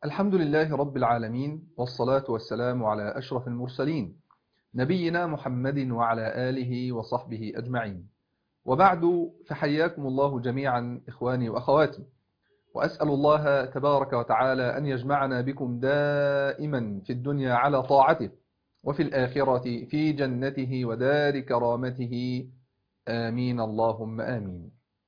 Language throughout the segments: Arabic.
الحمد لله رب العالمين، والصلاة والسلام على أشرف المرسلين نبينا محمد وعلى آله وصحبه أجمعين. وبعد، فحياكم الله جميعا إخواني وأخواتي، وأسأل الله تبارك وتعالى أن يجمعنا بكم دائما في الدنيا على طاعته، وفي الآخرة في جنته ودار كرامته، آمين اللهم آمين.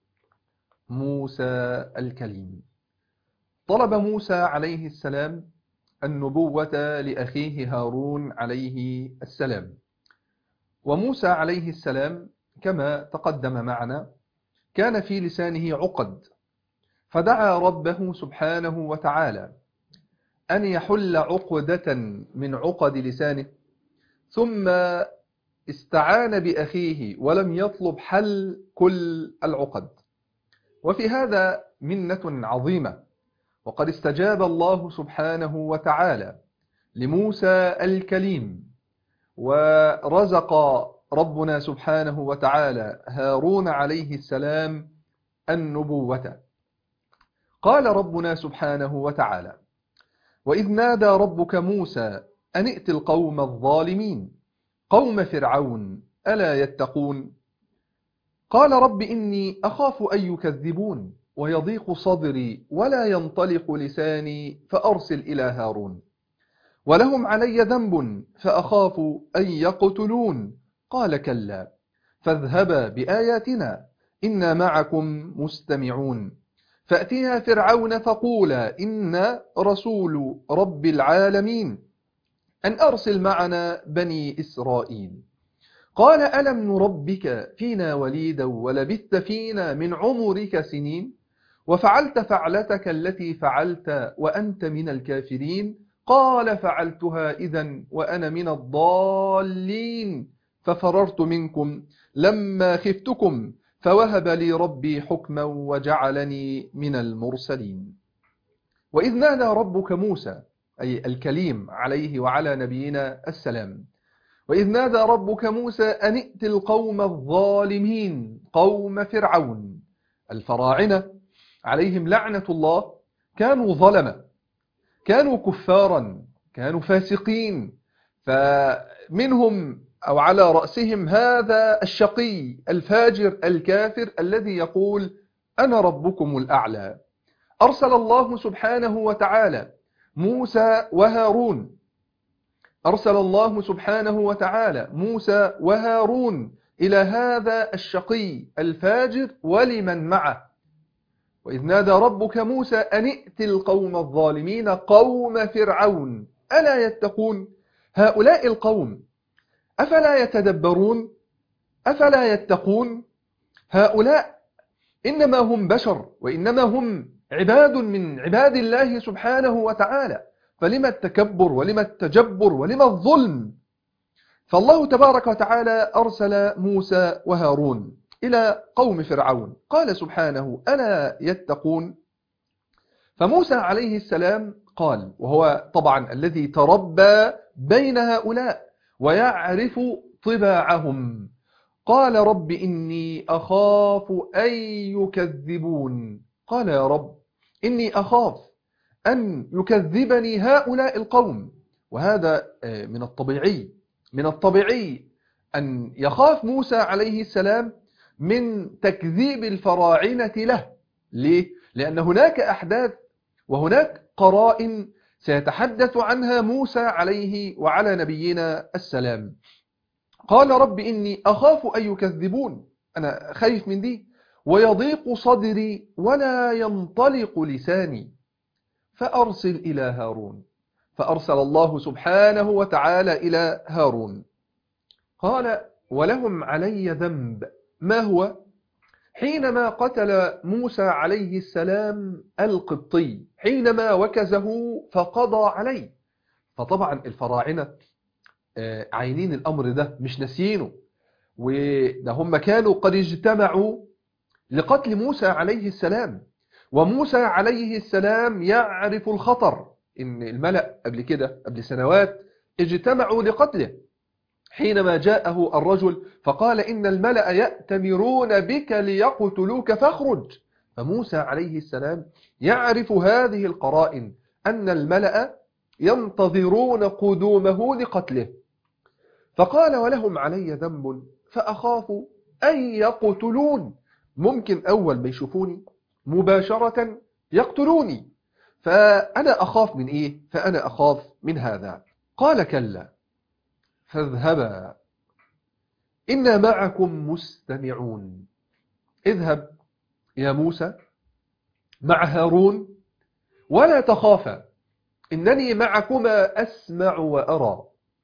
موسى الكليم. طلب موسى عليه السلام النبوة لأخيه هارون عليه السلام. وموسى عليه السلام كما تقدم معنا كان في لسانه عقد، فدعا ربه سبحانه وتعالى أن يحل عقدة من عقد لسانه، ثم استعان بأخيه ولم يطلب حل كل العقد. وفي هذا منة عظيمة، وقد استجاب الله سبحانه وتعالى لموسى الكليم، ورزق ربنا سبحانه وتعالى هارون عليه السلام النبوة. قال ربنا سبحانه وتعالى: وإذ نادى ربك موسى أن ائت القوم الظالمين قوم فرعون ألا يتقون قال رب إني أخاف أن يكذبون ويضيق صدري ولا ينطلق لساني فأرسل إلى هارون ولهم علي ذنب فأخاف أن يقتلون قال كلا فاذهبا بآياتنا إنا معكم مستمعون فأتيها فرعون فقولا إن رسول رب العالمين أن أرسل معنا بني إسرائيل قال ألم نربك فينا وليدا ولبثت فينا من عمرك سنين وفعلت فعلتك التي فعلت وأنت من الكافرين قال فعلتها إذن وأنا من الضالين ففررت منكم لما خفتكم فوهب لي ربي حكما وجعلني من المرسلين. وإذ نادى ربك موسى أي الكليم عليه وعلى نبينا السلام. وإذ نادى ربك موسى أن ائت القوم الظالمين قوم فرعون. الفراعنة عليهم لعنة الله كانوا ظلمة، كانوا كفارا، كانوا فاسقين، فمنهم أو على رأسهم هذا الشقي الفاجر الكافر الذي يقول أنا ربكم الأعلى. أرسل الله سبحانه وتعالى موسى وهارون، أرسل الله سبحانه وتعالى موسى وهارون إلى هذا الشقي الفاجر ولمن معه. وإذ نادى ربك موسى أن ائت القوم الظالمين قوم فرعون ألا يتقون. هؤلاء القوم أفلا يتدبرون؟ أفلا يتقون؟ هؤلاء إنما هم بشر، وإنما هم عباد من عباد الله سبحانه وتعالى، فلما التكبر ولما التجبر ولما الظلم؟ فالله تبارك وتعالى أرسل موسى وهارون إلى قوم فرعون. قال سبحانه ألا يتقون؟ فموسى عليه السلام قال، وهو طبعا الذي تربى بين هؤلاء ويعرف طباعهم، قال رب إني أخاف أن يكذبون. قال يا رب إني أخاف أن يكذبني هؤلاء القوم. وهذا من الطبيعي أن يخاف موسى عليه السلام من تكذيب الفراعنة له. ليه؟ لأن هناك أحداث وهناك قرائن سيتحدث عنها موسى عليه وعلى نبينا السلام. قال رب إني أخاف أن يكذبون، أنا خايف من دي، ويضيق صدري ولا ينطلق لساني فأرسل إلى هارون. فأرسل الله سبحانه وتعالى إلى هارون. قال ولهم علي ذنب. ما هو؟ حينما قتل موسى عليه السلام القبطي، حينما وكزه فقضى عليه. فطبعا الفراعنة عينين الأمر ده، مش نسيينه، وده هم كانوا قد اجتمعوا لقتل موسى عليه السلام. وموسى عليه السلام يعرف الخطر، إن الملأ قبل كده قبل سنوات اجتمعوا لقتله، حينما جاءه الرجل فقال إن الملأ يأتمرون بك ليقتلوك فاخرج. فموسى عليه السلام يعرف هذه القرائن أن الملأ ينتظرون قدومه لقتله، فقال ولهم علي ذنب فأخاف أن يقتلون، ممكن أول ما يشوفوني مباشرة يقتلوني، فأنا أخاف من إيه؟ فأنا أخاف من هذا. قال كلا فاذهبا إنا معكم مستمعون. اذهب يا موسى مع هارون ولا تخافا إنني معكما أسمع وأرى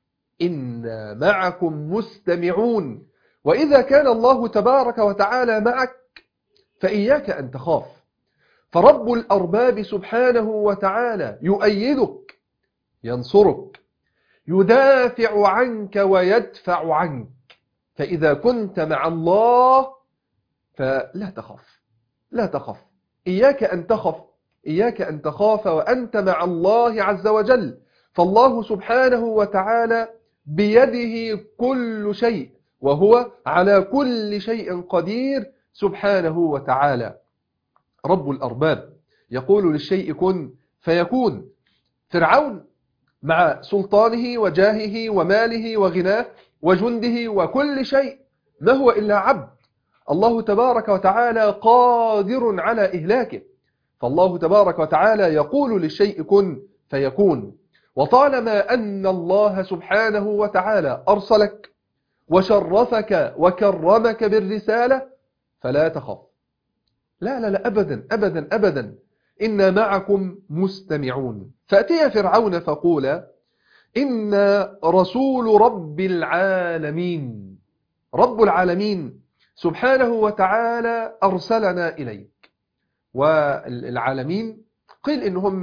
إنا معكم مستمعون. وإذا كان الله تبارك وتعالى معك فإياك أن تخاف، فرب الأرباب سبحانه وتعالى يؤيدك، ينصرك، يدافع عنك ويدفع عنك. فإذا كنت مع الله فلا تخف، لا تخف، إياك أن تخف، إياك أن تخاف وأنت مع الله عز وجل. فالله سبحانه وتعالى بيده كل شيء، وهو على كل شيء قدير سبحانه وتعالى. رب الأرباب يقول للشيء كن فيكون. فرعون مع سلطانه وجاهه وماله وغناه وجنده وكل شيء ما هو إلا عبد، الله تبارك وتعالى قادر على إهلاكه. فالله تبارك وتعالى يقول للشيء كن فيكون. وطالما أن الله سبحانه وتعالى أرسلك وشرفك وكرمك بالرسالة فلا تخف، لا لا لا أبدا أبدا أبدا، إنا معكم مستمعون. فأتي فرعون فقول إن رسول رب العالمين. رب العالمين سبحانه وتعالى أرسلنا إليك. والعالمين قيل إن هم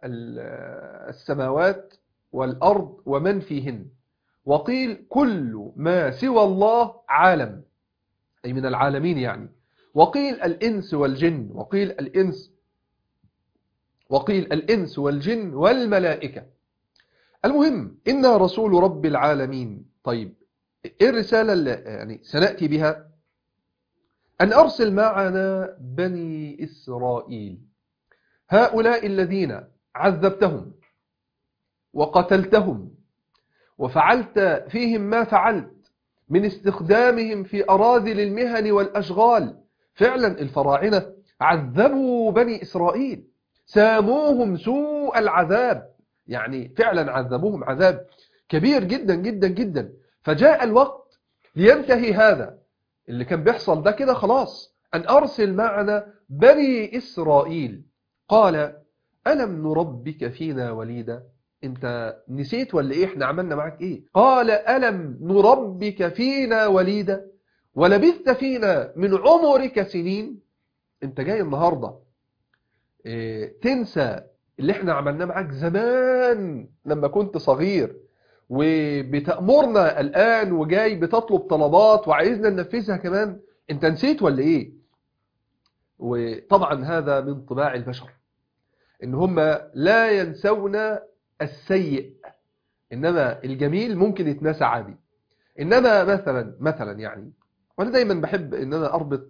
السماوات والأرض ومن فيهن، وقيل كل ما سوى الله عالم، أي من العالمين يعني، وقيل الإنس والجن، وقيل الإنس والجن والملائكة. المهم إن رسول رب العالمين. طيب إيه الرسالة اللي يعني سنأتي بها؟ أن أرسل معنا بني إسرائيل، هؤلاء الذين عذبتهم وقتلتهم وفعلت فيهم ما فعلت من استخدامهم في أراذل المهن والأشغال. فعلا الفراعنة عذبوا بني إسرائيل، ساموهم سوء العذاب، يعني فعلا عذبوهم عذاب كبير جدا جدا جدا. فجاء الوقت لينتهي هذا اللي كان بيحصل ده كده خلاص، أن أرسل معنا بني إسرائيل. قال ألم نربك فينا وليدا؟ انت نسيت ولا ايه؟ احنا عملنا معك ايه؟ قال ألم نربك فينا وليدا ولبثت فينا من عمرك سنين. انت جاي النهاردة تنسى اللي احنا عملناه معك زمان لما كنت صغير، وبتأمرنا الآن وجاي بتطلب طلبات وعايزنا ننفذها كمان؟ انت نسيت ولا ايه؟ وطبعا هذا من طباع البشر، ان هم لا ينسون السيء، إنما الجميل ممكن يتنسى عادي. إنما مثلا يعني، وأنا دايما بحب إن أنا أربط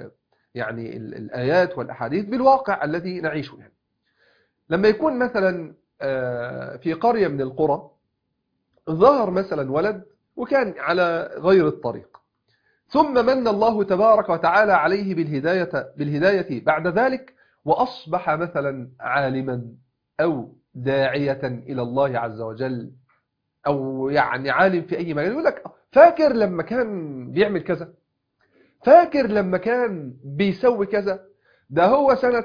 الآيات والأحاديث بالواقع الذي نعيشه. يعني لما يكون مثلا في قرية من القرى ظهر مثلا ولد وكان على غير الطريق، ثم من الله تبارك وتعالى عليه بالهداية بعد ذلك، وأصبح مثلا عالما أو داعية إلى الله عز وجل، أو يعني عالم في أي مجال. يقول لك فاكر لما كان بيعمل كذا، فاكر لما كان بيسوي كذا، ده هو سنة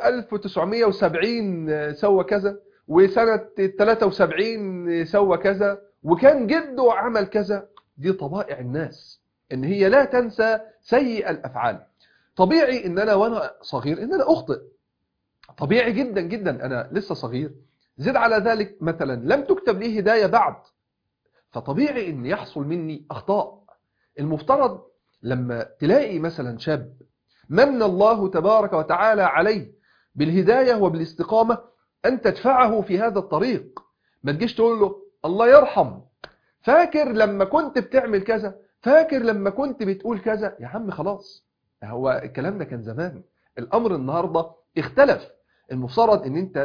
1970 سوى كذا، وسنة 73 سوى كذا، وكان جده عمل كذا. دي طبائع الناس إن هي لا تنسى سيء الأفعال. طبيعي إن أنا وأنا صغير إن أنا أخطئ، طبيعي جدا جدا، أنا لسه صغير، زد على ذلك مثلا لم تكتب لي هداية بعد، فطبيعي ان يحصل مني اخطاء. المفترض لما تلاقي مثلا شاب من الله تبارك وتعالى عليه بالهداية وبالاستقامة ان تدفعه في هذا الطريق، ما تجيش تقول له الله يرحم، فاكر لما كنت بتعمل كذا، فاكر لما كنت بتقول كذا. يا عم خلاص، هو الكلام ده كان زمان، الامر النهاردة اختلف. المفترض ان انت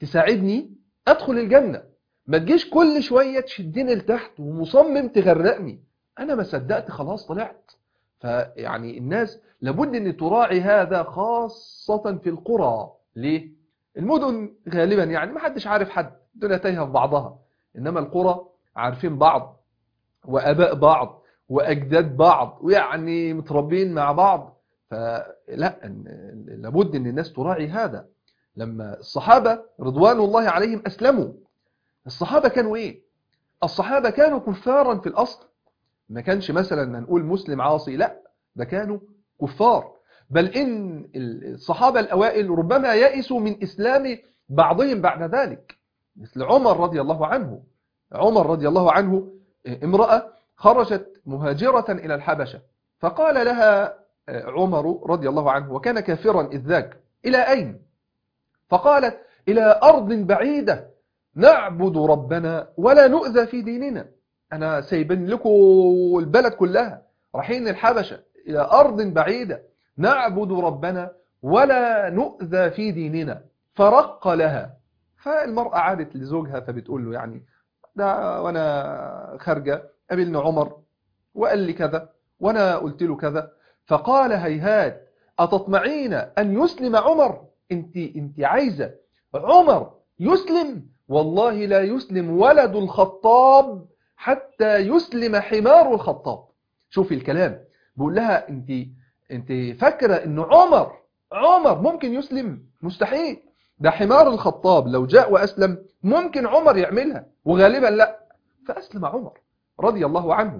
تساعدني أدخل الجنة، ما تجيش كل شوية تشدني لتحت ومصمم تغرقني. أنا ما صدقت خلاص طلعت. فيعني الناس لابد أن تراعي هذا، خاصة في القرى. ليه؟ المدن غالبا يعني ما حدش عارف حد، الدنيا تايهة في بعضها، إنما القرى عارفين بعض وأباء بعض وأجداد بعض، ويعني متربين مع بعض. فلا، لابد أن الناس تراعي هذا. لما الصحابة رضوان الله عليهم أسلموا، الصحابة كانوا إيه؟ الصحابة كانوا كفارا في الأصل، ما كانش مثلا نقول مسلم عاصي، لا، ده كانوا كفار. بل إن الصحابة الأوائل ربما يئسوا من إسلام بعضهم بعد ذلك، مثل عمر رضي الله عنه. عمر رضي الله عنه امرأة خرجت مهاجرة إلى الحبشة، فقال لها عمر رضي الله عنه، وكان كافرا إذ ذاك: إلى أين؟ فقالت: إلى أرض بعيدة نعبد ربنا ولا نؤذى في ديننا. أنا سايبين لكم البلد كلها، رايحين الحبشة إلى أرض بعيدة نعبد ربنا ولا نؤذى في ديننا. فرق لها. فالمرأة عادت لزوجها فبتقول له يعني ده وأنا خارجة قابلني عمر وقال لي كذا وأنا قلت له كذا. فقال: هيهات، أتطمعين أن يسلم عمر؟ انت عايزة عمر يسلم؟ والله لا يسلم ولد الخطاب حتى يسلم حمار الخطاب. شوفي الكلام، بقول لها انت فاكرة ان عمر ممكن يسلم؟ مستحيل. ده حمار الخطاب لو جاء وأسلم ممكن عمر يعملها، وغالبا لا. فأسلم عمر رضي الله عنه.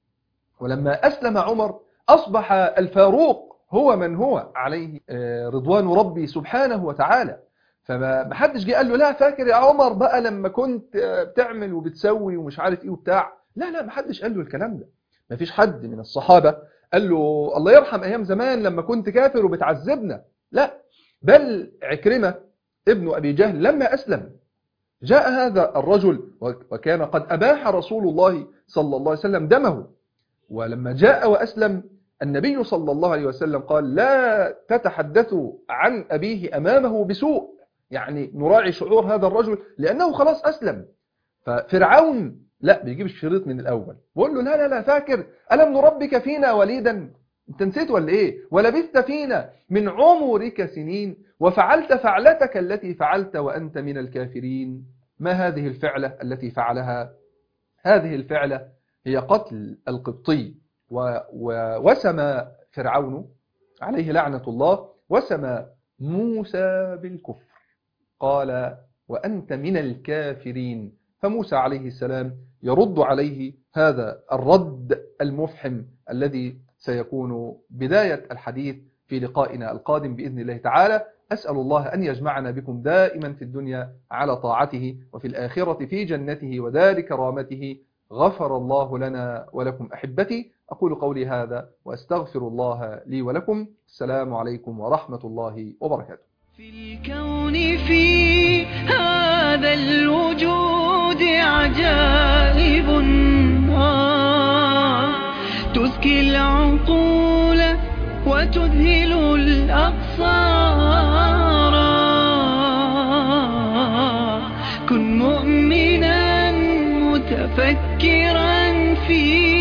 ولما أسلم عمر أصبح الفاروق هو من هو عليه رضوان ربي سبحانه وتعالى. فما حدش جه قال له: لا، فاكر يا عمر بقى لما كنت بتعمل وبتسوي ومش عارف ايه وبتاع. لا، ما حدش قال له الكلام ده. ما فيش حد من الصحابة قال له: الله يرحم أيام زمان لما كنت كافر وبتعذبنا. لا، بل عكرمة ابن أبي جهل لما أسلم جاء هذا الرجل، وكان قد أباح رسول الله صلى الله عليه وسلم دمه. ولما جاء وأسلم النبي صلى الله عليه وسلم قال: لا تتحدثوا عن أبيه أمامه بسوء، يعني نراعي شعور هذا الرجل لأنه خلاص أسلم. ففرعون لا، بيجيب الشريط من الأول بقول له: لا، فاكر ألم نربك فينا وليدا؟ انت نسيت ولا ايه؟ ولبثت فينا من عمرك سنين وفعلت فعلتك التي فعلت وأنت من الكافرين. ما هذه الفعلة التي فعلها؟ هذه الفعلة هي قتل القبطي. وسمى فرعون عليه لعنة الله، وسمى موسى بالكفر، قال: وأنت من الكافرين. فموسى عليه السلام يرد عليه هذا الرد المفحم الذي سيكون بداية الحديث في لقائنا القادم بإذن الله تعالى. أسأل الله أن يجمعنا بكم دائما في الدنيا على طاعته، وفي الآخرة في جنته ودار كرامته. غفر الله لنا ولكم أحبتي. أقول قولي هذا وأستغفر الله لي ولكم. السلام عليكم ورحمة الله وبركاته. في الكون في هذا الوجود عجائب تزكي العقول وتذهل الأبصار. كن مؤمنا متفكرا في